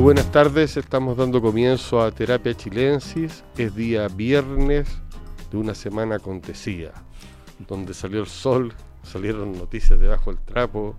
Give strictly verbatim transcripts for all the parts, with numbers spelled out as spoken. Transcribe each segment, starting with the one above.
buenas tardes, estamos dando comienzo a Terapia Chilensis. Es día viernes de una semana acontecida, donde salió el sol, salieron noticias debajo del trapo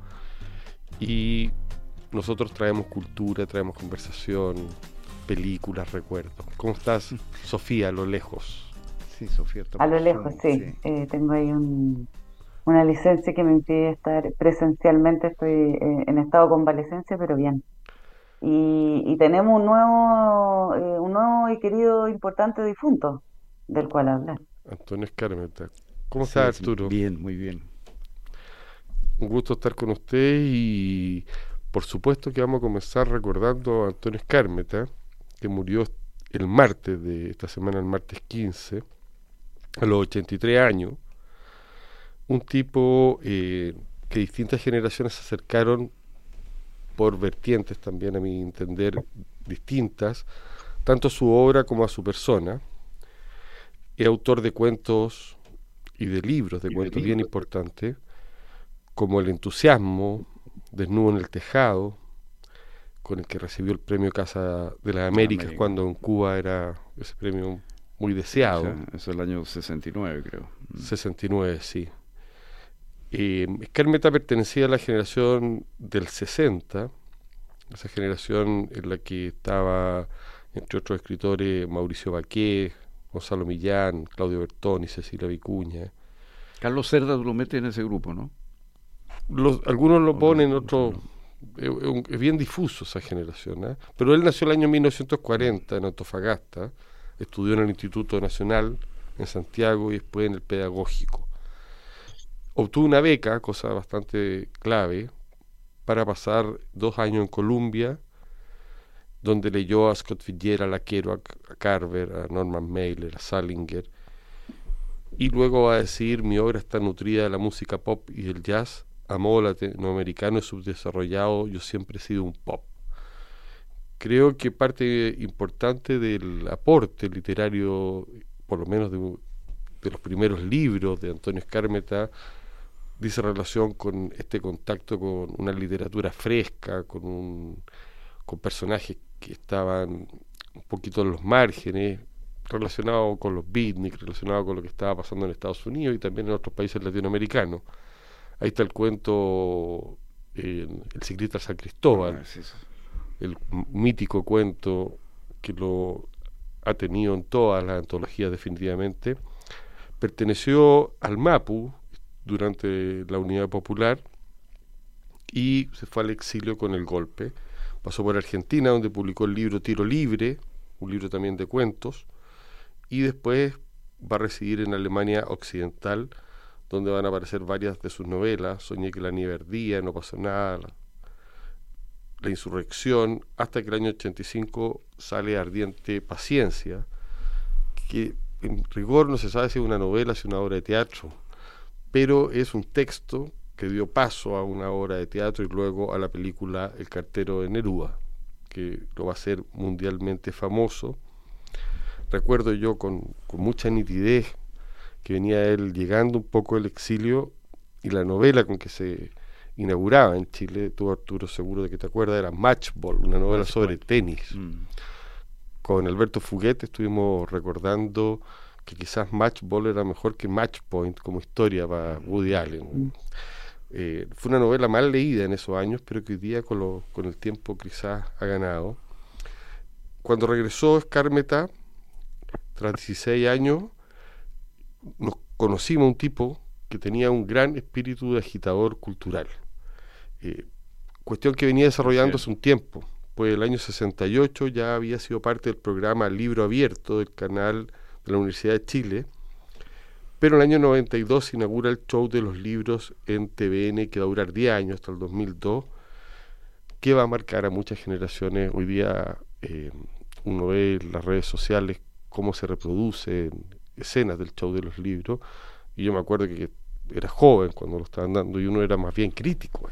y nosotros traemos cultura, traemos conversación, películas, recuerdos. ¿Cómo estás, Sofía, a lo lejos? Sí, Sofía está A lo lejos, sí. sí. Eh, tengo ahí un, una licencia que me impide estar presencialmente. Estoy eh, en estado de convalecencia, pero bien. Y, y tenemos un nuevo, eh, un nuevo y querido importante difunto del cual hablar. Antonio Escarmeta. ¿Cómo Sí, estás, es Arturo? bien, muy bien. Un gusto estar con usted y por supuesto que vamos a comenzar recordando a Antonio Escarmeta, que murió el martes de esta semana, el martes quince, a los ochenta y tres años. Un tipo eh, que distintas generaciones se acercaron por vertientes también, a mi entender, distintas, tanto a su obra como a su persona. Es autor de cuentos y de libros de Y de cuentos libros. bien importantes, como El entusiasmo, Desnudo en el tejado, con el que recibió el premio Casa de las Américas, América. cuando en Cuba era ese premio muy deseado. O sea, eso es el año sesenta y nueve, creo. Mm. sesenta y nueve, sí. Eh, Escarmeta pertenecía a la generación del sesenta, esa generación en la que estaba, entre otros escritores, Mauricio Baqué, Gonzalo Millán, Claudio Bertoni, Cecilia Vicuña. Carlos Cerda lo mete en ese grupo, ¿no? Los, algunos lo Otro- ponen, otro otros... Es, es- es bien difuso esa generación, ¿eh? Pero él nació el año mil novecientos cuarenta en Antofagasta, estudió en el Instituto Nacional en Santiago y después en el Pedagógico. Obtuvo una beca, cosa bastante clave, para pasar dos años en Columbia, donde leyó a Scott Fitzgerald, a Kerouac, a Carver, a Norman Mailer, a Salinger, y luego va a decir: mi obra está nutrida de la música pop y del jazz, a modo latinoamericano y subdesarrollado, yo siempre he sido un pop. Creo que parte importante del aporte literario, por lo menos de, de los primeros libros de Antonio Escarmeta, dice relación con este contacto con una literatura fresca, con, un, con personajes que estaban un poquito en los márgenes, relacionado con los beatniks, relacionado con lo que estaba pasando en Estados Unidos y también en otros países latinoamericanos. Ahí está el cuento eh, El ciclista San Cristóbal, Ah, sí, sí. el m- mítico cuento que lo ha tenido en todas las antologías definitivamente. Perteneció al MAPU durante la Unidad Popular y se fue al exilio con el golpe. Pasó por Argentina, donde publicó el libro Tiro Libre, un libro también de cuentos, y después va a residir en Alemania Occidental, donde van a aparecer varias de sus novelas: Soñé que la nieve ardía, No pasó nada, La, la insurrección, hasta que el año ochenta y cinco sale Ardiente Paciencia, que en rigor no se sabe si es una novela, si es una obra de teatro, pero es un texto que dio paso a una obra de teatro y luego a la película El cartero de Neruda, que lo va a hacer mundialmente famoso. Recuerdo yo con, con mucha nitidez que venía él llegando un poco del exilio y la novela con que se inauguraba en Chile, tú, Arturo, seguro de que te acuerdas, era Matchball, una novela Matchball. sobre tenis. Mm. Con Alberto Fuguete estuvimos recordando que quizás Matchball era mejor que Matchpoint como historia para Woody Allen. Eh, fue una novela mal leída en esos años, pero que hoy día con, lo, con el tiempo quizás ha ganado. Cuando regresó Escarmeta, tras dieciséis años, nos conocimos a un tipo que tenía un gran espíritu de agitador cultural. Eh, cuestión que venía desarrollando hace un tiempo, pues el año sesenta y ocho ya había sido parte del programa Libro Abierto del canal de la Universidad de Chile, pero en el año noventa y dos se inaugura el show de los libros en T V N, que va a durar diez años, hasta el dos mil dos, que va a marcar a muchas generaciones. Hoy día eh, uno ve en las redes sociales cómo se reproducen escenas del show de los libros, y yo me acuerdo que era joven cuando lo estaban dando y uno era más bien crítico.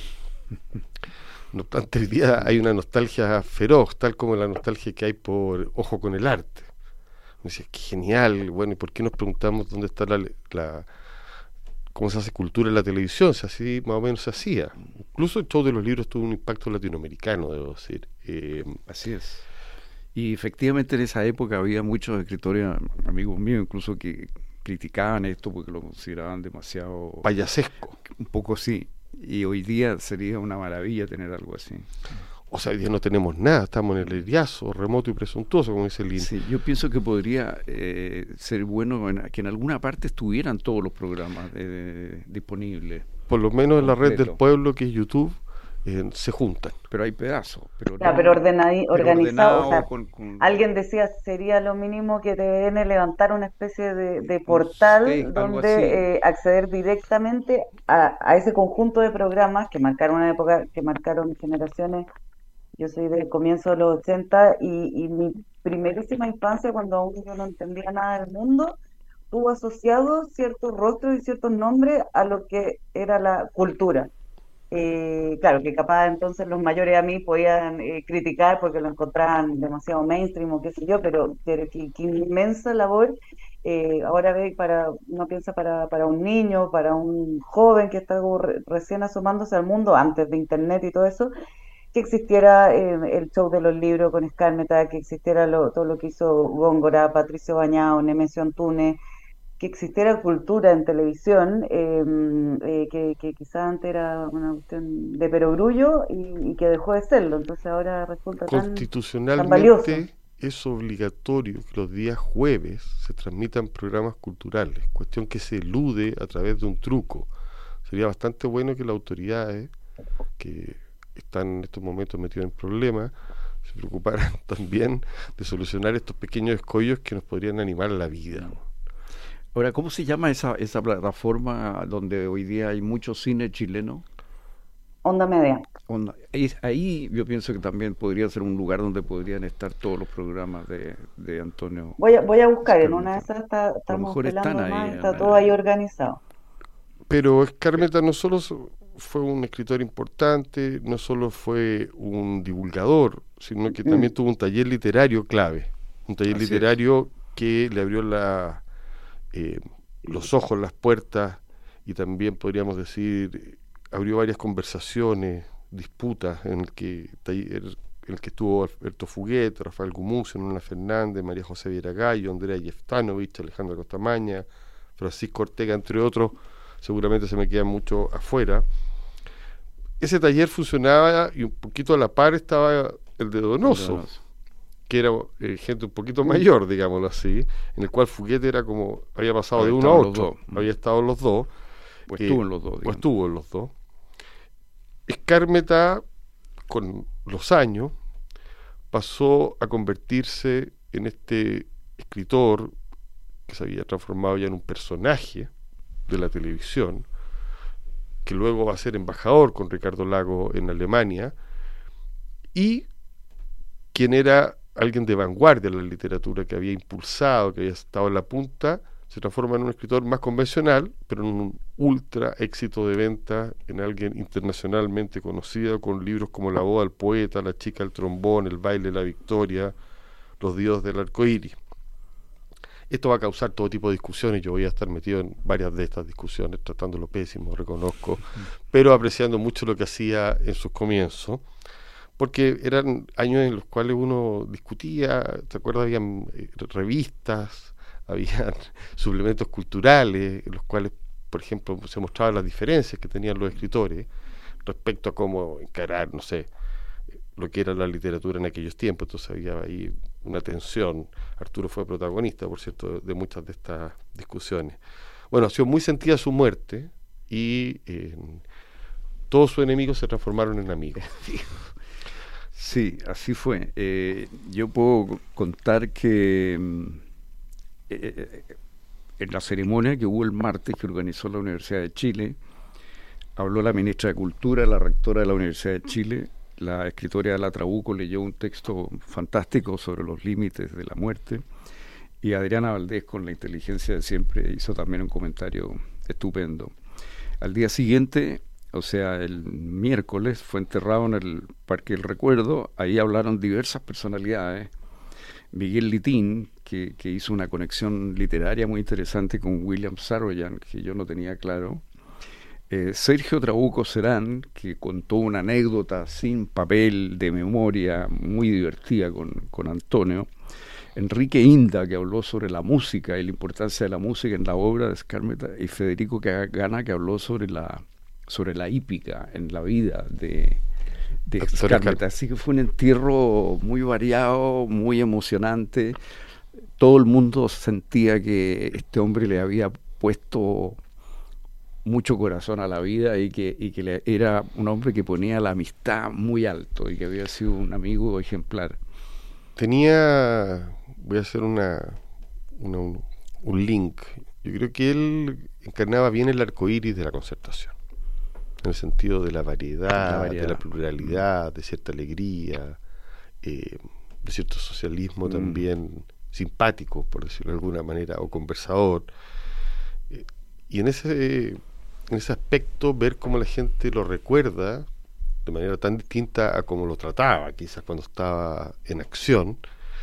No obstante, hoy día hay una nostalgia feroz, tal como la nostalgia que hay por Ojo con el arte. Me decía, qué genial. Bueno, ¿y por qué nos preguntamos dónde está la, la, cómo se hace cultura en la televisión, si así más o menos se hacía. Incluso el show de los libros tuvo un impacto latinoamericano, debo decir. Eh, Así es. Y efectivamente en esa época había muchos escritores, amigos míos incluso, que criticaban esto porque lo consideraban demasiado... payasesco. Un poco así. Y hoy día sería una maravilla tener algo así. O sea, hoy día no tenemos nada, estamos en el eriazo, remoto y presuntuoso, como dice el Lin. Sí, yo pienso que podría eh, ser bueno en, que en alguna parte estuvieran todos los programas eh, disponibles. Por lo menos en la red Completo. del pueblo, que es YouTube, eh, se juntan. Pero hay pedazos. Pero, Ya, no- pero ordenadi- pero organizado, o sea, con, con- alguien decía sería lo mínimo que T V N levantar una especie de, de Un- portal sí, algo donde eh, acceder directamente a, a ese conjunto de programas que marcaron una época, que marcaron generaciones. Yo soy del comienzo de los ochenta y, y mi primerísima infancia, cuando aún yo no entendía nada del mundo, tuvo asociados ciertos rostros y ciertos nombres a lo que era la cultura. Eh, claro, que capaz entonces los mayores a mí podían eh, criticar porque lo encontraban demasiado mainstream o qué sé yo, pero, pero qué, qué inmensa labor. Eh, ahora ve, para, uno piensa para, para un niño, para un joven que está como re- recién asomándose al mundo antes de internet y todo eso, que existiera eh, el show de los libros con Skármeta, que existiera lo- todo lo que hizo Góngora, Patricio Bañado, Nemesio Antunes, que existiera cultura en televisión, eh, eh, que, que quizás antes era una cuestión de perogrullo y, y que dejó de serlo, entonces ahora resulta tan, tan valioso. Constitucionalmente es obligatorio que los días jueves se transmitan programas culturales, cuestión que se elude a través de un truco. Sería bastante bueno que las autoridades, que están en estos momentos metidos en problemas, se preocuparan también de solucionar estos pequeños escollos que nos podrían animar la vida. Ahora, ¿cómo se llama esa, esa plataforma donde hoy día hay mucho cine chileno? Onda Media. Onda- es- Ahí yo pienso que también podría ser un lugar donde podrían estar todos los programas de, de Antonio. Voy a, voy a buscar, en Skármeta. una de esas está- estamos mejor están pelando ahí, más, está eh, todo ahí organizado. Pero Skármeta no solo so- fue un escritor importante, no solo fue un divulgador, sino que también Mm. tuvo un taller literario clave, un taller Así es. literario que le abrió la, eh, los ojos, las puertas, y también podríamos decir, abrió varias conversaciones, disputas, en el que, taller, en el que estuvo Alberto Fuguet, Rafael Gumucio, Nona Fernández, María José Vieragallo, Andrea Jeftanovich, Alejandra Costamaña, Francisco Ortega, entre otros. Seguramente se me quedan mucho afuera. Ese taller funcionaba y un poquito a la par estaba el de Donoso, Donoso. que era eh, gente un poquito mayor, digámoslo así, en el cual Fuguete era como, había pasado Había de uno a estado los otro, dos. había estado los dos, Pues eh, estuvo en los dos. o digamos. estuvo en los dos. Skármeta, con los años, pasó a convertirse en este escritor que se había transformado ya en un personaje de la televisión, que luego va a ser embajador con Ricardo Lago en Alemania, y quien era alguien de vanguardia en la literatura, que había impulsado, que había estado en la punta, se transforma en un escritor más convencional, pero en un ultra éxito de venta, en alguien internacionalmente conocido, con libros como La boda del poeta, La chica del trombón, El baile de la victoria, Los dioses del arco iris. Esto va a causar todo tipo de discusiones, yo voy a estar metido en varias de estas discusiones, tratándolo pésimo, reconozco, pero apreciando mucho lo que hacía en sus comienzos, porque eran años en los cuales uno discutía, ¿te acuerdas? Habían eh, revistas, habían suplementos culturales, en los cuales, por ejemplo, se mostraban las diferencias que tenían los escritores respecto a cómo encarar, no sé, lo que era la literatura en aquellos tiempos. Entonces había ahí una tensión. Arturo fue protagonista, por cierto, de muchas de estas discusiones. Bueno, ha sido muy sentida su muerte y eh, todos sus enemigos se transformaron en amigos. Sí, así fue. Eh, yo puedo contar que mm, eh, en la ceremonia que hubo el martes, que organizó la Universidad de Chile, habló la ministra de Cultura, la rectora de la Universidad de Chile, la escritora de La Trabuco leyó un texto fantástico sobre los límites de la muerte, y Adriana Valdés, con la inteligencia de siempre, hizo también un comentario estupendo. Al día siguiente, o sea, el miércoles, fue enterrado en el Parque del Recuerdo. Ahí hablaron diversas personalidades. Miguel Litín, que, que hizo una conexión literaria muy interesante con William Saroyan, que yo no tenía claro. eh, Sergio Trabuco Serán, que contó una anécdota sin papel de memoria muy divertida con, con Antonio, Enrique Inda, que habló sobre la música y la importancia de la música en la obra de Skármeta, y Federico Gana, que habló sobre la, sobre la hípica en la vida de, de Skármeta. Así que fue un entierro muy variado, muy emocionante. Todo el mundo sentía que este hombre le había puesto mucho corazón a la vida y que, y que le, era un hombre que ponía la amistad muy alto y que había sido un amigo ejemplar. Tenía, voy a hacer una, una un, un link. Yo creo que él encarnaba bien el arco iris de la Concertación, en el sentido de la variedad, la variedad. de la pluralidad, de cierta alegría, eh, de cierto socialismo mm. también simpático, por decirlo de alguna manera, o conversador. Eh, y en ese, en ese aspecto, ver cómo la gente lo recuerda de manera tan distinta a como lo trataba, quizás cuando estaba en acción,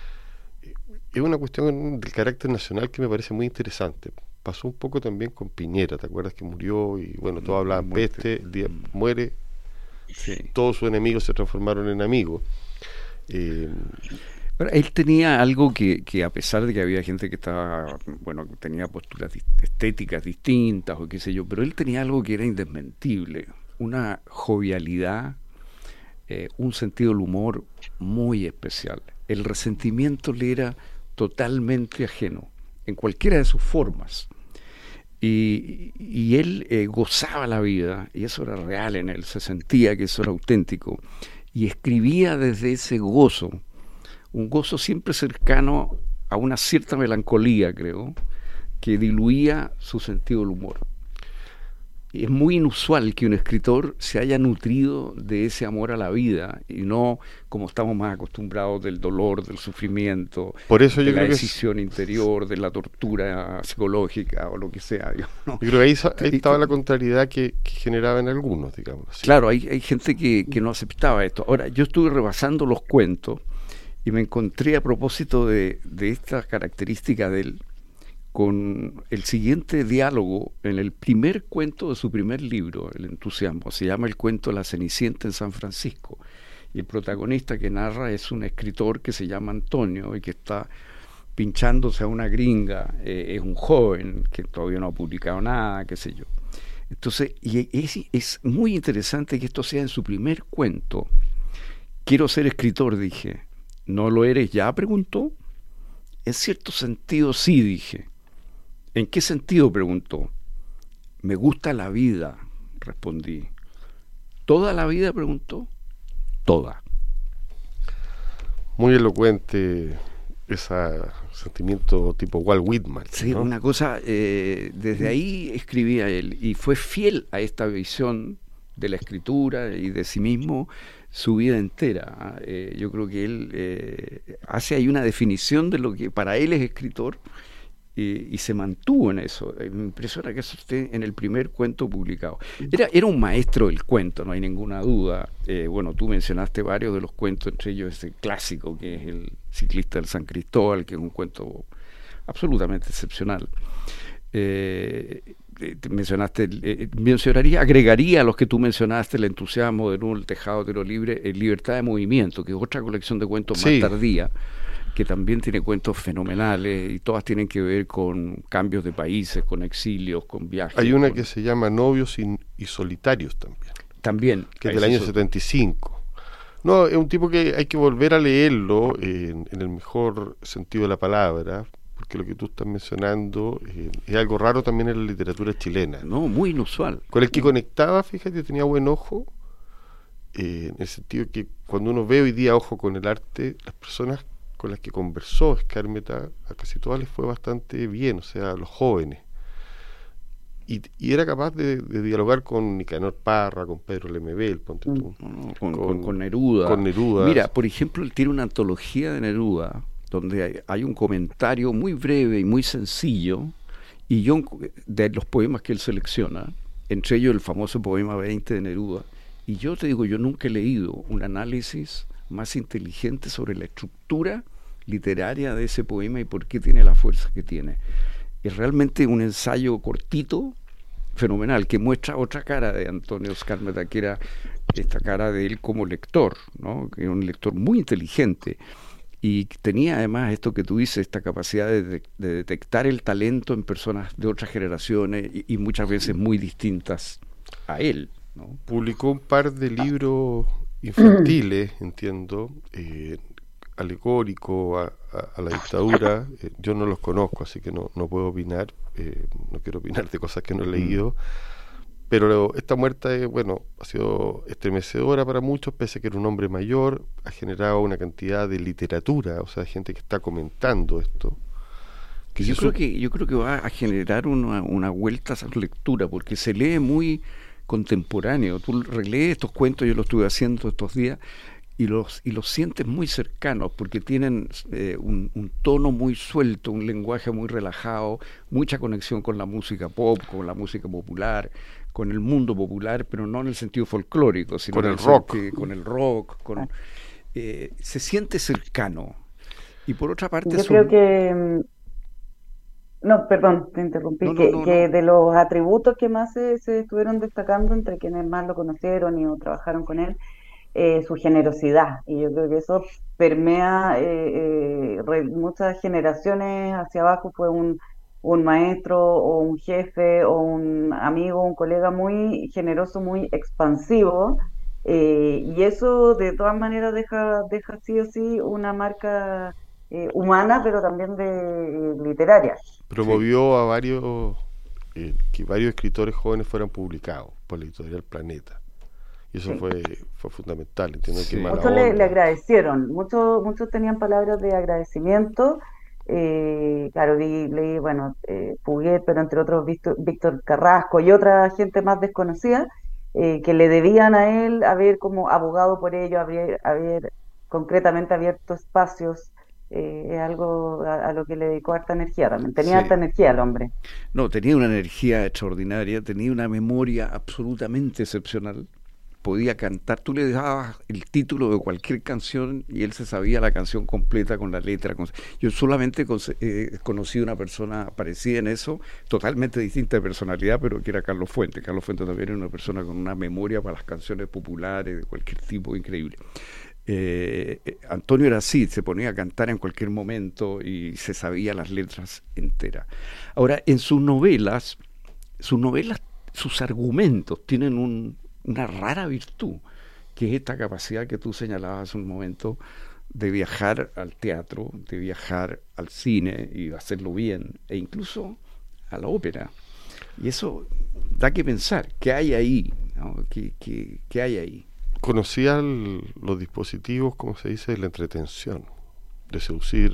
es una cuestión del carácter nacional que me parece muy interesante. Pasó un poco también con Piñera, ¿te acuerdas que murió? Y bueno, todos hablaban peste, el día muere, sí. Todos sus enemigos se transformaron en amigos. Eh, Pero él tenía algo que, que a pesar de que había gente que estaba, bueno, que tenía posturas estéticas distintas o qué sé yo, pero él tenía algo que era indesmentible, una jovialidad, eh, un sentido del humor muy especial. El resentimiento le era totalmente ajeno, en cualquiera de sus formas. Y, y él eh, gozaba la vida, y eso era real en él, se sentía que eso era auténtico, y escribía desde ese gozo, un gozo siempre cercano a una cierta melancolía, creo, que diluía su sentido del humor. Y es muy inusual que un escritor se haya nutrido de ese amor a la vida y no como estamos más acostumbrados del dolor, del sufrimiento, Por eso de yo la creo decisión que es... interior, de la tortura psicológica o lo que sea. Digamos, ¿no? Yo creo que ahí, ahí estaba la contrariedad que, que generaba en algunos, digamos. ¿Sí? Claro, hay, hay gente que, que no aceptaba esto. Ahora, yo estuve repasando los cuentos y me encontré a propósito de, de esta característica de él con el siguiente diálogo en el primer cuento de su primer libro, El entusiasmo. Se llama el cuento La Cenicienta en San Francisco. Y el protagonista que narra es un escritor que se llama Antonio y que está pinchándose a una gringa. Eh, es un joven que todavía no ha publicado nada, qué sé yo. Entonces, y es, es muy interesante que esto sea en su primer cuento. Quiero ser escritor, dije. ¿No lo eres ya?, preguntó. En cierto sentido sí, dije. ¿En qué sentido?, preguntó. Me gusta la vida, respondí. ¿Toda la vida?, preguntó. Toda. Muy elocuente ese sentimiento tipo Walt Whitman, ¿no? Sí, una cosa, eh, desde ahí escribía él y fue fiel a esta visión de la escritura y de sí mismo su vida entera. Eh, yo creo que él eh, hace ahí una definición de lo que para él es escritor y, y se mantuvo en eso. Eh, me impresiona que eso esté en el primer cuento publicado. Era, era un maestro del cuento, no hay ninguna duda. Eh, bueno, tú mencionaste varios de los cuentos, entre ellos ese clásico que es El ciclista del San Cristóbal, que es un cuento absolutamente excepcional. Eh, Te mencionaste, eh, mencionaría, agregaría a los que tú mencionaste, El entusiasmo, de nuevo El tejado de tiro libre, el Libertad de movimiento, que es otra colección de cuentos sí. más tardía, que también tiene cuentos fenomenales y todas tienen que ver con cambios de países, con exilios, con viajes. Hay una con... que se llama Novios y, y Solitarios también. También. Que es del año setenta y cinco. No, es un tipo que hay que volver a leerlo en, en el mejor sentido de la palabra, porque lo que tú estás mencionando eh, es algo raro también en la literatura chilena. No, muy inusual. Con el que conectaba, fíjate, tenía buen ojo, eh, en el sentido que cuando uno ve hoy día ojo con el arte, las personas con las que conversó Skármeta, a casi todas les fue bastante bien, o sea, los jóvenes. Y, y era capaz de, de dialogar con Nicanor Parra, con Pedro Lemebel, ponte tú. Con, con, con, con Neruda. Con Neruda. Mira, por ejemplo, él tiene una antología de Neruda, donde hay, hay un comentario muy breve y muy sencillo, y yo, de los poemas que él selecciona, entre ellos el famoso poema veinte de Neruda, y yo te digo, yo nunca he leído un análisis más inteligente sobre la estructura literaria de ese poema y por qué tiene la fuerza que tiene. Es realmente un ensayo cortito, fenomenal, que muestra otra cara de Antonio Skármeta, que era esta cara de él como lector, ¿no? Que era un lector muy inteligente y tenía además esto que tú dices, esta capacidad de, de, de detectar el talento en personas de otras generaciones y, y muchas veces muy distintas a él, ¿no? Publicó un par de libros infantiles, entiendo, eh, alegórico a, a, a la dictadura. Eh, yo no los conozco, así que no, no puedo opinar, eh, no quiero opinar de cosas que no he leído, pero esta muerte, eh, bueno, ha sido estremecedora para muchos, pese a que era un hombre mayor, ha generado una cantidad de literatura, o sea, gente que está comentando esto. Que yo, creo que, yo creo que va a generar una, una vuelta a esa lectura, porque se lee muy contemporáneo. Tú relees estos cuentos, yo lo estuve haciendo estos días, y los y los sientes muy cercanos porque tienen eh, un, un tono muy suelto, un lenguaje muy relajado, mucha conexión con la música pop, con la música popular, con el mundo popular, pero no en el sentido folclórico, sino con el, el rock, sentido, con el rock, con eh, se siente cercano. Y por otra parte, yo son... creo que no, perdón, te interrumpí, no, no, que, no, que no. de los atributos que más se, se estuvieron destacando entre quienes más lo conocieron y o trabajaron con él, eh, su generosidad. Y yo creo que eso permea eh, eh, re- muchas generaciones hacia abajo. Fue un, un maestro o un jefe o un amigo, un colega muy generoso, muy expansivo. Eh, y eso de todas maneras deja, deja sí o sí una marca eh, humana, pero también de eh, literaria. Sí. promovió a varios, eh, que varios escritores jóvenes fueran publicados por la editorial Planeta. Y eso Sí. fue fue fundamental, entiendo que Sí. mala Muchos le, le onda. agradecieron, muchos, muchos tenían palabras de agradecimiento. Eh, claro, vi, leí, bueno, eh, Puget, pero entre otros Víctor, Víctor Carrasco y otra gente más desconocida, eh, que le debían a él haber como abogado por ello, haber, haber concretamente abierto espacios. Eh, es algo a, a lo que le dedicó harta energía también. Tenía Sí. harta energía el hombre. No, tenía una energía extraordinaria, tenía una memoria absolutamente excepcional. Podía cantar, tú le dabas el título de cualquier canción y él se sabía la canción completa con la letra. Con... Yo solamente con, eh, conocí una persona parecida en eso, totalmente distinta de personalidad, pero que era Carlos Fuentes. Carlos Fuentes también era una persona con una memoria para las canciones populares de cualquier tipo increíble. Eh, eh, Antonio era así, se ponía a cantar en cualquier momento y se sabía las letras enteras. Ahora, en sus novelas, sus novelas, sus argumentos tienen un una rara virtud, que es esta capacidad que tú señalabas hace un momento de viajar al teatro, de viajar al cine y hacerlo bien, e incluso a la ópera. Y eso da que pensar, ¿qué hay ahí? ¿No? ¿Qué, qué, qué hay ahí? Conocía el, los dispositivos, como se dice, de la entretención, de seducir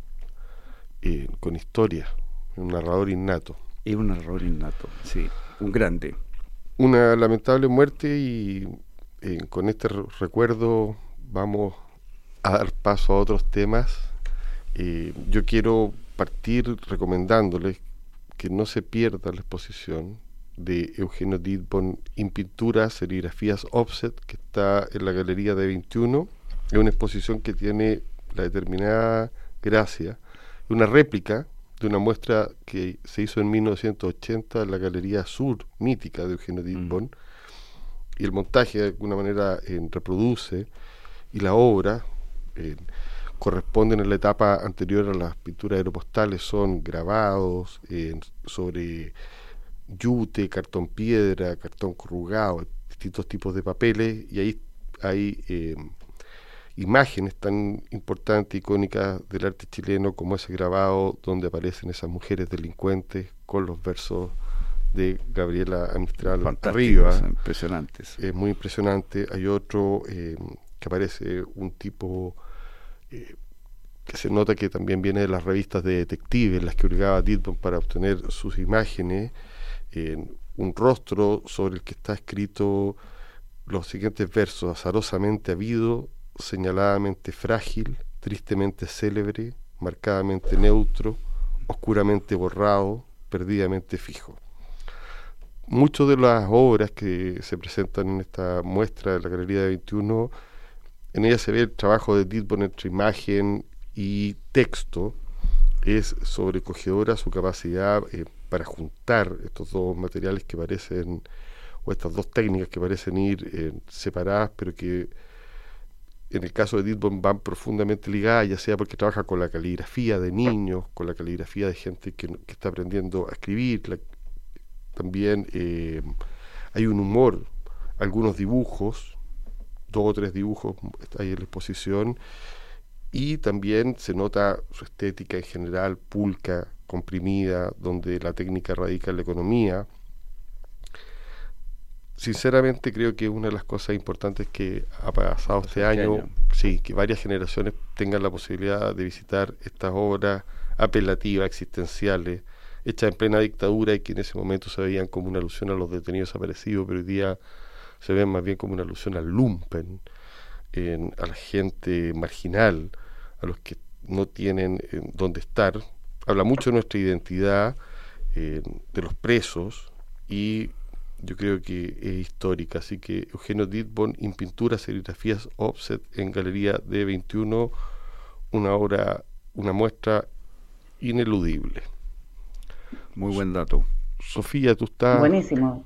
eh, con historia, un narrador innato. Es un narrador innato, sí, un grande. Una lamentable muerte y eh, con este re- recuerdo vamos a dar paso a otros temas. Eh, yo quiero partir recomendándoles que no se pierda la exposición de Eugenio Dittborn In Pinturas, Serigrafías Offset, que está en la Galería de veintiuno. Es una exposición que tiene la determinada gracia, una réplica de una muestra que se hizo en mil novecientos ochenta en la Galería Sur, mítica de Eugenio Dittborn, mm. y el montaje de alguna manera eh, reproduce, y la obra eh, corresponden en la etapa anterior a las pinturas aeropostales, son grabados eh, sobre yute, cartón piedra, cartón corrugado, distintos tipos de papeles, y ahí hay eh, imágenes tan importantes, icónicas del arte chileno, como ese grabado donde aparecen esas mujeres delincuentes con los versos de Gabriela Mistral arriba. Impresionantes. Es muy impresionante. Hay otro eh, que aparece un tipo eh, que se nota que también viene de las revistas de detectives, las que hurgaba Dittborn para obtener sus imágenes, eh, un rostro sobre el que está escrito los siguientes versos: azarosamente habido, señaladamente frágil, tristemente célebre, marcadamente neutro, oscuramente borrado, perdidamente fijo. Muchas de las obras que se presentan en esta muestra de la Galería de veintiuno, en ella se ve el trabajo de Dittborn entre imagen y texto. Es sobrecogedora su capacidad eh, para juntar estos dos materiales que parecen, o estas dos técnicas que parecen ir eh, separadas, pero que en el caso de Edith Bond van profundamente ligadas, ya sea porque trabaja con la caligrafía de niños, con la caligrafía de gente que, que está aprendiendo a escribir, la, también eh, hay un humor, algunos dibujos, dos o tres dibujos ahí en la exposición, y también se nota su estética en general, pulca, comprimida, donde la técnica radica en la economía. Sinceramente creo que una de las cosas importantes que ha pasado este año, año, sí, que varias generaciones tengan la posibilidad de visitar estas obras apelativas, existenciales, hechas en plena dictadura y que en ese momento se veían como una alusión a los detenidos desaparecidos, pero hoy día se ven más bien como una alusión al lumpen, en, a la gente marginal, a los que no tienen eh, dónde estar. Habla mucho de nuestra identidad, eh, de los presos, y yo creo que es histórica. Así que Eugenio Dittborn en pinturas, serigrafías, offset en Galería D veintiuno, una obra, una muestra ineludible. Muy buen dato. Sofía, tú estás buenísimo,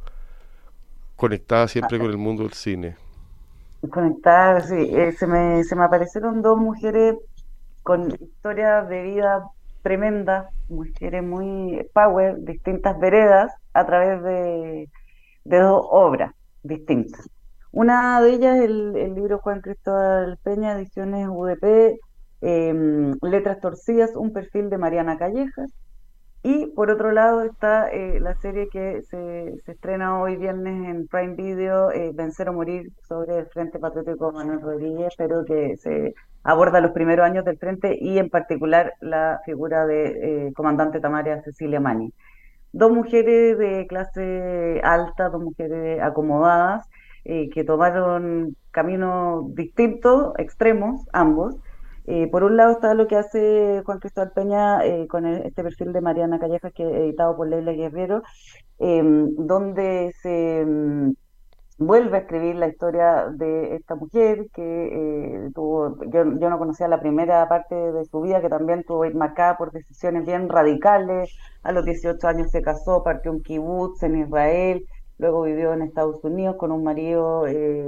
conectada siempre con el mundo del cine. conectada, sí, eh, se me, se me aparecieron dos mujeres con historias de vida tremendas, mujeres muy power, distintas veredas, a través de, de dos obras distintas. Una de ellas, el, el libro Juan Cristóbal Peña, ediciones U D P, eh, Letras Torcidas, un perfil de Mariana Callejas. Y por otro lado está eh, la serie que se, se estrena hoy viernes en Prime Video, eh, Vencer o Morir, sobre el Frente Patriótico Manuel Rodríguez, pero que se aborda los primeros años del Frente y en particular la figura de eh, comandante Tamaria Cecilia Mani. Dos mujeres de clase alta, dos mujeres acomodadas, eh, que tomaron caminos distintos, extremos, ambos. Eh, por un lado está lo que hace Juan Cristóbal Peña eh, con el- este perfil de Mariana Callejas, que es editado por Leila Guerrero, eh, donde se mm, vuelve a escribir la historia de esta mujer que eh, tuvo, yo, yo no conocía la primera parte de su vida, que también tuvo marcada por decisiones bien radicales. A los dieciocho años se casó, partió un kibutz en Israel, luego vivió en Estados Unidos con un marido eh,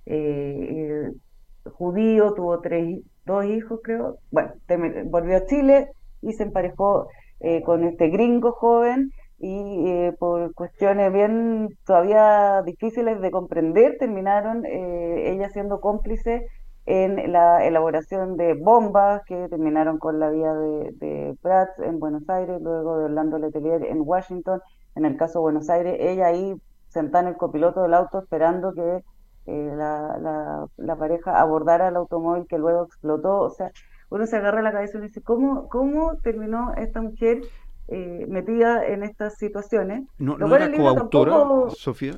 eh, eh, judío, tuvo tres, dos hijos, creo. Bueno, termi- volvió a Chile y se emparejó eh, con este gringo joven, y eh, por cuestiones bien todavía difíciles de comprender, terminaron eh, ella siendo cómplice en la elaboración de bombas que terminaron con la vida de, de Prats en Buenos Aires, luego de Orlando Letelier en Washington. En el caso de Buenos Aires, ella ahí sentada en el copiloto del auto esperando que eh, la, la, la pareja abordara el automóvil que luego explotó. O sea, uno se agarra la cabeza y dice, ¿cómo, cómo terminó esta mujer eh, metida en estas situaciones? ¿No, Lo no cual era el libro coautora, tampoco, Sofía?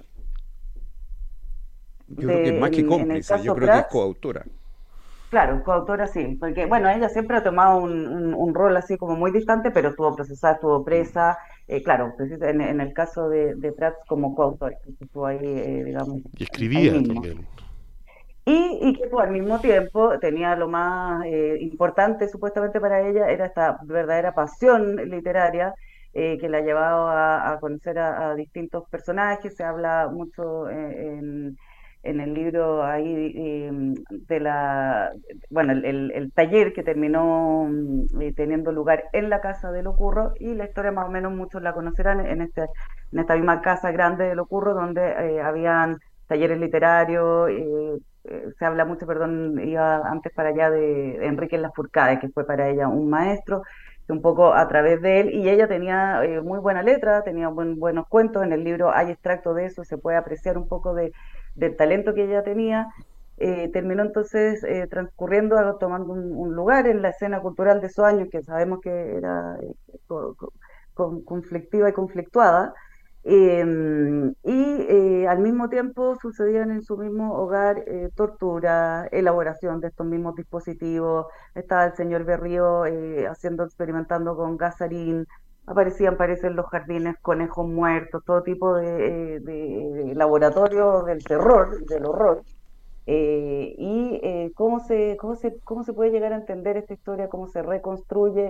Yo creo que es de, más que en, en el cómplice, yo caso creo que es Prats, coautora. claro, coautora sí, porque bueno, ella siempre ha tomado un, un, un rol así como muy distante, pero estuvo procesada, estuvo Mm. presa, eh, claro, precis- en, en el caso de, de Prats como coautora, que estuvo ahí, eh, digamos, Y ahí escribía mismo. también. Y, y que pues, al mismo tiempo tenía lo más eh, importante supuestamente para ella, era esta verdadera pasión literaria eh, que la llevaba a, a conocer a, a distintos personajes. Se habla mucho eh, en, en el libro ahí eh, de la, bueno, el, el- el taller que terminó mm, eh, teniendo lugar en la casa de Locurro, y la historia más o menos muchos la conocerán en, este, en esta misma casa grande de Locurro, donde eh, habían talleres literarios. Eh, eh, se habla mucho, perdón, iba antes para allá de Enrique Lafourcade, que fue para ella un maestro, que un poco a través de él, y ella tenía eh, muy buena letra, tenía buen- buenos cuentos. En el libro hay extracto de eso, se puede apreciar un poco de, del talento que ella tenía. Eh, terminó entonces eh, transcurriendo, a- tomando un, un lugar en la escena cultural de esos años, que sabemos que era eh, co- co- con- conflictiva y conflictuada. Em, y eh, al mismo tiempo sucedían en su mismo hogar eh, tortura, elaboración de estos mismos dispositivos. Estaba el señor Berrío eh, haciendo, experimentando con gasarín. Aparecían, parece, en los jardines conejos muertos, todo tipo de, eh, de laboratorio del terror, del horror. Eh, y eh, cómo se, cómo se, cómo se puede llegar a entender esta historia, cómo se reconstruye.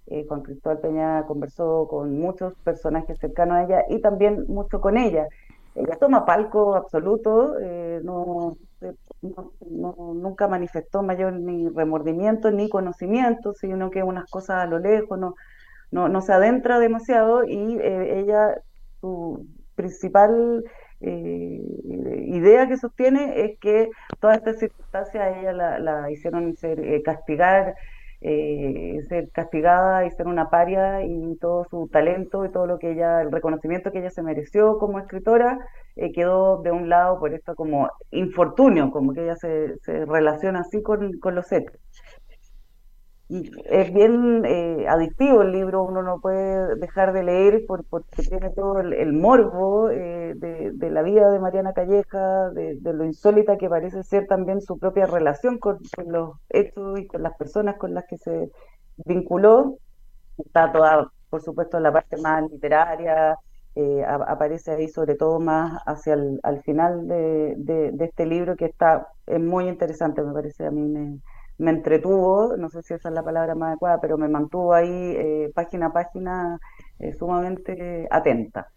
Eh, Juan Cristóbal Peña conversó con muchos personajes cercanos a ella y también mucho con ella. Ella toma palco absoluto, eh, no, eh, no- no- nunca manifestó mayor ni remordimiento ni conocimiento, sino que unas cosas a lo lejos, no, no, no se adentra demasiado y eh, ella, su principal eh, idea que sostiene es que todas estas circunstancias a ella la, la hicieron ser, eh, castigar, eh, ser castigada y ser una paria y todo su talento y todo lo que ella, el reconocimiento que ella se mereció como escritora, eh, quedó de un lado por esto como infortunio, como que ella se, se relaciona así con, con los hechos. Y es bien eh, adictivo el libro, uno no puede dejar de leer por, porque tiene todo el, el morbo eh, de, de la vida de Mariana Calleja, de, de lo insólita que parece ser también su propia relación con, con los hechos y con las personas con las que se vinculó. Está toda, por supuesto, la parte más literaria, eh, a- aparece ahí sobre todo más hacia el al final de, de- de este libro que está, es muy interesante, me parece, a mí me, me entretuvo, no sé si esa es la palabra más adecuada, pero me mantuvo ahí eh, página a página eh, sumamente atenta.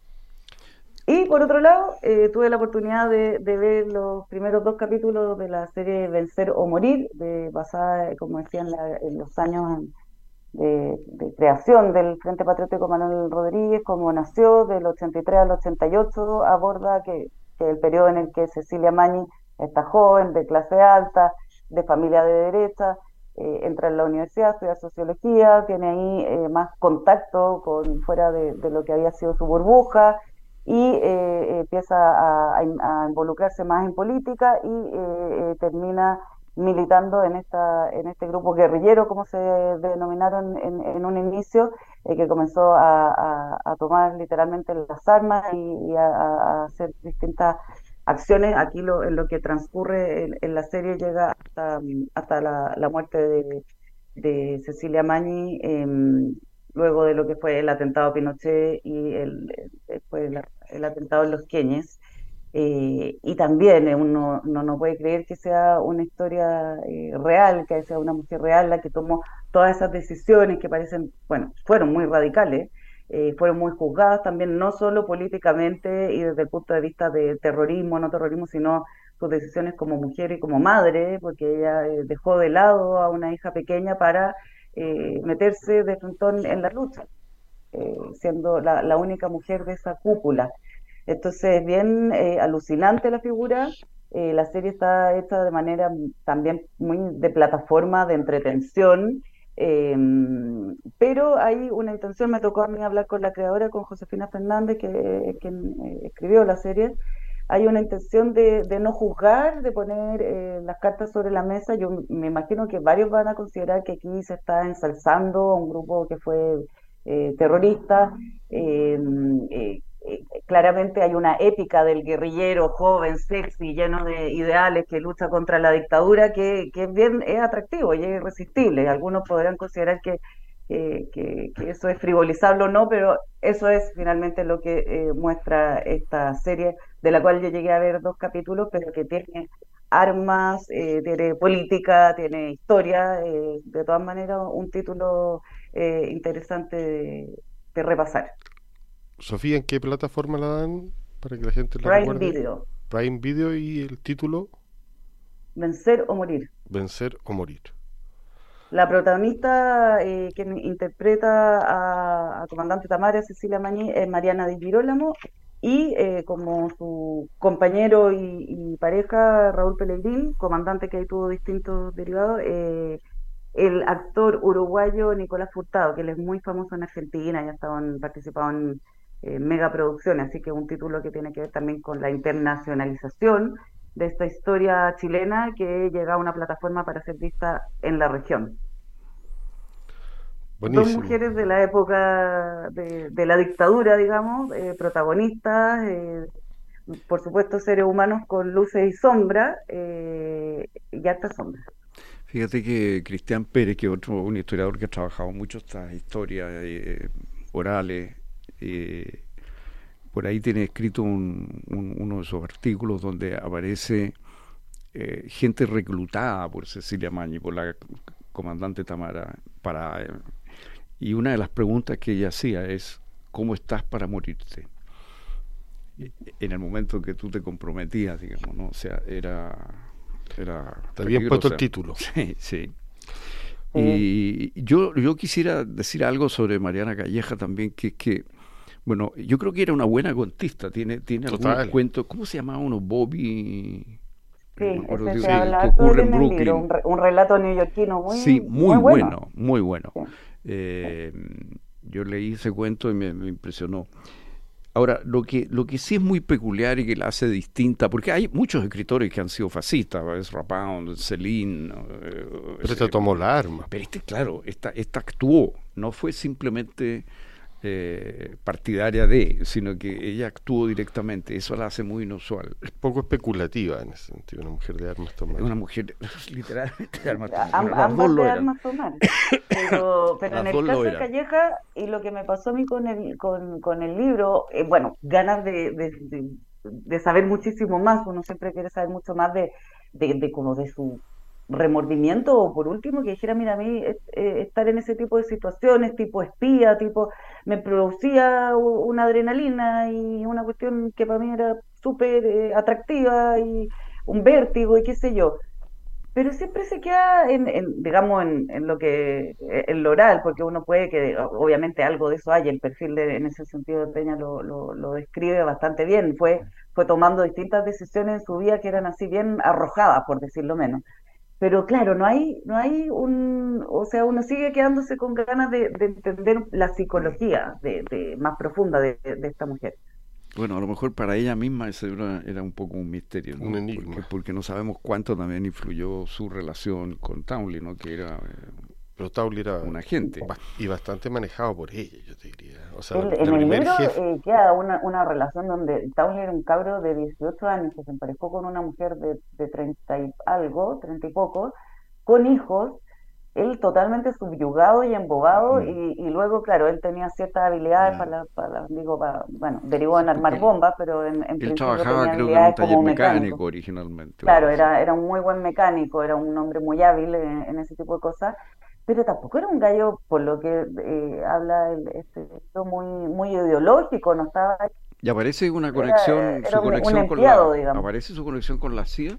Y por otro lado, eh, tuve la oportunidad de, de ver los primeros dos capítulos de la serie Vencer o Morir, de, basada, como decía, en, la- en los años de, de creación del Frente Patriótico Manuel Rodríguez, como nació del ochenta y tres al ochenta y ocho, aborda que, que el periodo en el que Cecilia Mañi está joven, de clase alta, de familia de derecha, eh, entra en la universidad, estudia sociología, tiene ahí eh, más contacto con fuera de, de lo que había sido su burbuja y eh, empieza a, a, a involucrarse más en política y eh, eh, termina militando en esta en este grupo guerrillero, como se denominaron en, en un inicio, eh, que comenzó a, a, a, tomar literalmente las armas y, y a, a, hacer distintas acciones. Aquí lo, en lo que transcurre en, en la serie llega hasta, hasta la, la muerte de, de Cecilia Mañi, eh, luego de lo que fue el atentado a Pinochet y el, después el, el atentado en Los Queñes. Eh, y también eh, uno no, no puede creer que sea una historia eh, real, que sea una mujer real la que tomó todas esas decisiones que parecen, bueno, fueron muy radicales, eh, fueron muy juzgadas también, no solo políticamente y desde el punto de vista de terrorismo, no terrorismo, sino sus decisiones como mujer y como madre, porque ella eh, dejó de lado a una hija pequeña para eh, meterse de frontón en la lucha, eh, siendo la, la única mujer de esa cúpula. Entonces, bien eh, alucinante la figura. Eh, la serie está hecha de manera también muy de plataforma, de entretención, eh, pero hay una intención, me tocó a mí hablar con la creadora, con Josefina Fernández, que quien eh, escribió la serie. Hay una intención de, de no juzgar, de poner eh, las cartas sobre la mesa. Yo me imagino que varios van a considerar que aquí se está ensalzando a un grupo que fue eh, terrorista. Eh, eh, eh, Claramente hay una épica del guerrillero joven, sexy, lleno de ideales que lucha contra la dictadura que, que es bien es atractivo y es irresistible. Algunos podrán considerar que, que, que, que eso es frivolizable o no, pero eso es finalmente lo que eh, muestra esta serie, de la cual yo llegué a ver dos capítulos, pero que tiene armas, eh, tiene política, tiene historia, eh, de todas maneras un título eh, interesante de, de repasar. Sofía, ¿en qué plataforma la dan para que la gente la Prime recuerde? Video, Prime Video y el título Vencer o Morir. Vencer o Morir. La protagonista eh, que interpreta a, a Comandante Tamara, Cecilia Mañí, es Mariana Di Girolamo, y eh, como su compañero y, y pareja, Raúl Pellegrín, comandante que ahí tuvo distintos derivados, eh, el actor uruguayo Nicolás Furtado, que él es muy famoso en Argentina, ya estaban participado en eh, megaproducciones, así que es un título que tiene que ver también con la internacionalización de esta historia chilena que llega a una plataforma para ser vista en la región. Dos Buenísimo. mujeres de la época de, de la dictadura, digamos, eh, protagonistas, eh, por supuesto seres humanos con luces y sombras, eh, y hartas sombras. Fíjate que Cristian Pérez, que es otro, un historiador que ha trabajado mucho estas historias eh, orales, eh, por ahí tiene escrito un, un, uno de esos artículos donde aparece eh, gente reclutada por Cecilia Mañi, por la comandante Tamara, para eh, y una de las preguntas que ella hacía es, ¿cómo estás para morirte? En el momento que tú te comprometías, digamos, ¿no? O sea, era... era Está bien puesto el título. Sí, sí. Y yo, yo quisiera decir algo sobre Mariana Calleja también, que es que, bueno, yo creo que era una buena contista, tiene, tiene algunos cuentos, ¿cómo se llamaba uno? Bobby... Sí, no, ese que, se habla que todo ocurre en en el Brooklyn. libro, un, re, un relato neoyorquino muy, sí, muy, muy bueno, bueno, muy bueno. Sí. Eh, yo leí ese cuento y me, me impresionó. Ahora, lo que, lo que sí es muy peculiar y que la hace distinta, porque hay muchos escritores que han sido fascistas, Ezra Pound, Celine... Eh, pero esta tomó la arma. Pero este, claro, esta, esta actuó, no fue simplemente eh, partidaria de, sino que ella actuó directamente, eso la hace muy inusual. Es poco especulativa en ese sentido, una mujer de armas tomar. Una mujer literalmente de armas tomar. Am, ambas de armas tomar. Pero, pero en el caso de Calleja, y lo que me pasó a mí con el, con, con el libro, eh, bueno, ganas de, de, de, de saber muchísimo más, uno siempre quiere saber mucho más de, de, de como de su remordimiento, o por último que dijera, mira, a mí eh, estar en ese tipo de situaciones, tipo espía, tipo, me producía una adrenalina y una cuestión que para mí era súper eh, atractiva y un vértigo y qué sé yo, pero siempre se queda en, en digamos, en, en lo que, en lo oral, porque uno puede que, obviamente algo de eso hay, el perfil de, en ese sentido de Peña lo, lo, lo describe bastante bien, fue, fue tomando distintas decisiones en su vida que eran así bien arrojadas, por decirlo menos. Pero claro, no hay, no hay un, o sea, uno sigue quedándose con ganas de, de entender la psicología de, de más profunda de, de esta mujer. Bueno, a lo mejor para ella misma ese era, era un poco un misterio, ¿no? Un enigma. Porque, porque no sabemos cuánto también influyó su relación con Townley, ¿no? Que era eh, pero Townley era un agente. Y bastante manejado por ella, yo te diría. O sea, el, la, en la el libro jefe... eh, queda una, una relación donde Townley era un cabro de dieciocho años que se emparejó con una mujer de, de treinta y algo, treinta y poco, con hijos, él totalmente subyugado y embobado, mm. y, y luego, claro, él tenía ciertas habilidades yeah. para, para, digo, para, bueno, derivó en armar bombas, pero en, en él principio trabajaba, tenía creo habilidades que en un taller como mecánico, mecánico originalmente. Claro, era, era un muy buen mecánico, era un hombre muy hábil en, en ese tipo de cosas, pero tampoco era un gallo, por lo que eh, habla el, este, muy, muy ideológico, no estaba... ¿Y aparece una conexión, era, era su conexión un empleado, con la, digamos. ¿Aparece su conexión con la C I A?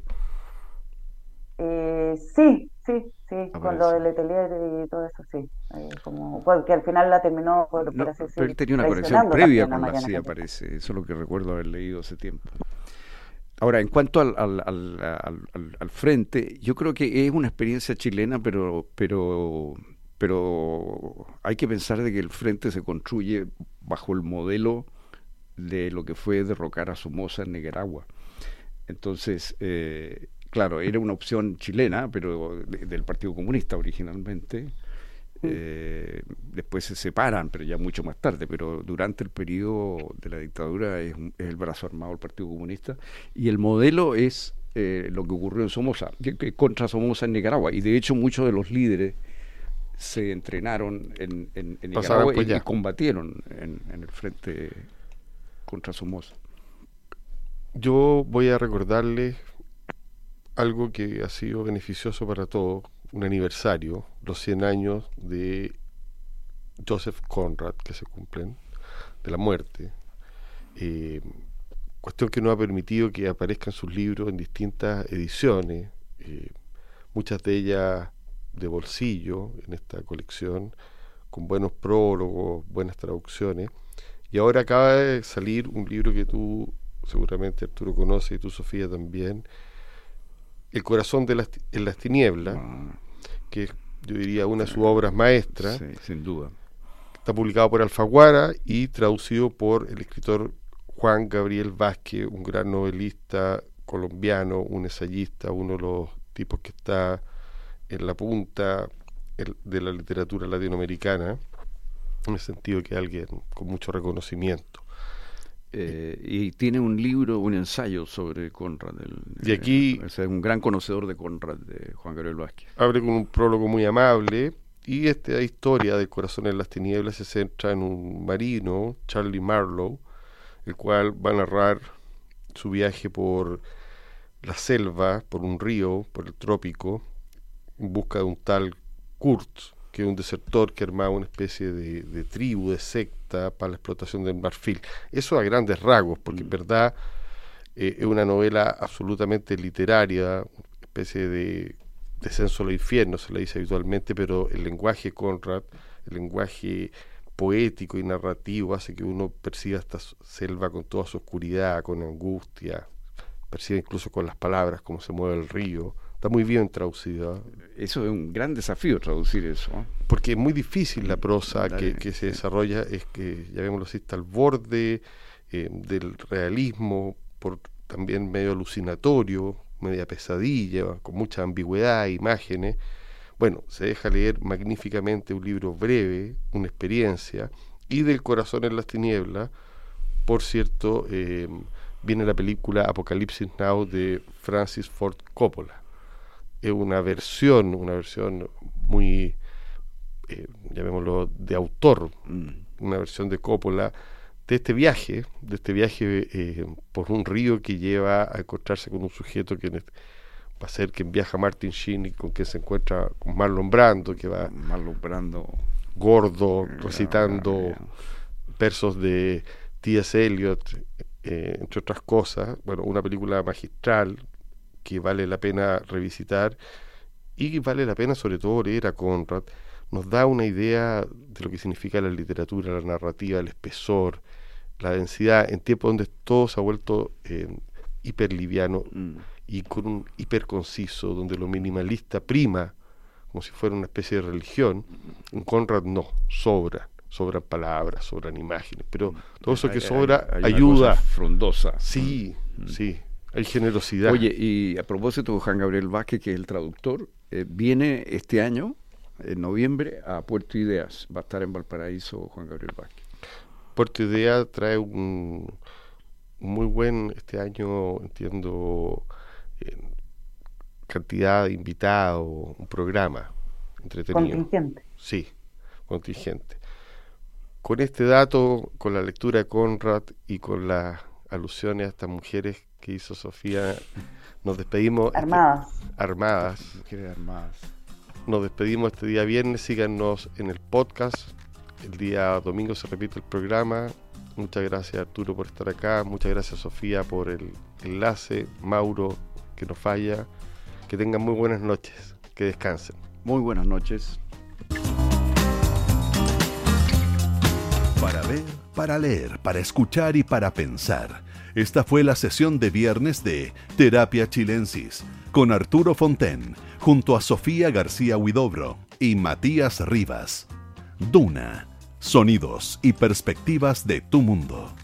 Eh, sí, sí, sí, aparece. Con lo del Letelier y todo eso, sí. Eh, como, porque al final la terminó, por, no, por así decirlo. Pero él tenía una conexión previa con la C I A, parece. Eso es lo que recuerdo haber leído hace tiempo. Ahora, en cuanto al, al, al, al, al, al frente, yo creo que es una experiencia chilena, pero, pero, pero hay que pensar de que el frente se construye bajo el modelo de lo que fue derrocar a Somoza en Nicaragua. Entonces, eh, claro, era una opción chilena, pero de, del Partido Comunista originalmente. Eh, después se separan, pero ya mucho más tarde, pero durante el periodo de la dictadura es, es el brazo armado del Partido Comunista, y el modelo es eh, lo que ocurrió en Somoza, que, que contra Somoza en Nicaragua, y de hecho muchos de los líderes se entrenaron en, en, en Nicaragua y, y combatieron en, en el frente contra Somoza. Yo voy a recordarles algo que ha sido beneficioso para todos, un aniversario, los cien años de Joseph Conrad que se cumplen, de la muerte, eh, cuestión que nos ha permitido que aparezcan sus libros en distintas ediciones, eh, muchas de ellas de bolsillo en esta colección, con buenos prólogos, buenas traducciones, y ahora acaba de salir un libro que tú seguramente, Arturo, conoces, y tú, Sofía, también, El corazón de las, en las tinieblas, ah. que yo diría una de sus obras maestras. Sí, sin duda. Está publicado por Alfaguara y traducido por el escritor Juan Gabriel Vázquez, un gran novelista colombiano, un ensayista, uno de los tipos que está en la punta el, de la literatura latinoamericana, en el sentido que alguien con mucho reconocimiento. Eh, y tiene un libro, un ensayo sobre Conrad. El, y aquí eh, es un gran conocedor de Conrad, de Juan Gabriel Vázquez. Abre con un prólogo muy amable, y esta historia del corazón en las tinieblas se centra en un marino, Charlie Marlowe, el cual va a narrar su viaje por la selva, por un río, por el trópico, en busca de un tal Kurtz, que es un desertor que armaba una especie de, de tribu, de secta para la explotación del marfil. Eso a grandes rasgos, porque en verdad eh, es una novela absolutamente literaria, una especie de descenso al infierno, se le dice habitualmente, pero el lenguaje Conrad, el lenguaje poético y narrativo hace que uno perciba esta selva con toda su oscuridad, con angustia, percibe incluso con las palabras cómo se mueve el río. Está muy bien traducida. Eso es un gran desafío, traducir eso, ¿eh? Porque es muy difícil la prosa que, que se desarrolla, es que, llamémoslo así, está al borde eh, del realismo, por también medio alucinatorio, media pesadilla, con mucha ambigüedad, imágenes. Bueno, se deja leer magníficamente un libro breve, una experiencia, y del corazón en las tinieblas, por cierto, eh, viene la película Apocalipsis Now de Francis Ford Coppola. Es una versión, una versión muy, eh, llamémoslo, de autor, mm. una versión de Coppola, de este viaje, de este viaje eh, por un río que lleva a encontrarse con un sujeto que va a ser quien viaja a Martin Sheen y con quien se encuentra con Marlon Brando, que va Marlon Brando gordo, recitando versos de T S Eliot, eh, entre otras cosas. Bueno, una película magistral que vale la pena revisitar y que vale la pena sobre todo leer a Conrad. Nos da una idea de lo que significa la literatura, la narrativa, el espesor, la densidad, en tiempos donde todo se ha vuelto eh, hiperliviano mm. y con un hiperconciso, donde lo minimalista prima como si fuera una especie de religión. En Conrad no, sobra, sobran palabras, sobran imágenes, pero todo eso que hay, sobra hay, hay ayuda. Una cosa frondosa. Sí, mm. sí, hay generosidad. Oye, y a propósito de Juan Gabriel Vázquez, que es el traductor, eh, viene este año, en noviembre, a Puerto Ideas. Va a estar en Valparaíso Juan Gabriel Vázquez. Puerto Ideas trae un, un muy buen, este año, entiendo, eh, cantidad de invitados, un programa entretenido. Contingente. Sí, contingente. Con este dato, con la lectura de Conrad y con las alusiones a estas mujeres que hizo Sofía, nos despedimos. Armadas. Este, armadas. Mujeres armadas. Nos despedimos este día viernes. Síganos en el podcast. El día domingo se repite el programa. Muchas gracias, Arturo, por estar acá. Muchas gracias, Sofía, por el enlace. Mauro, que nos falla. Que tengan muy buenas noches. Que descansen. Muy buenas noches. Para ver, para leer, para escuchar y para pensar. Esta fue la sesión de viernes de Terapia Chilensis con Arturo Fonten, junto a Sofía García Huidobro y Matías Rivas. Duna, sonidos y perspectivas de tu mundo.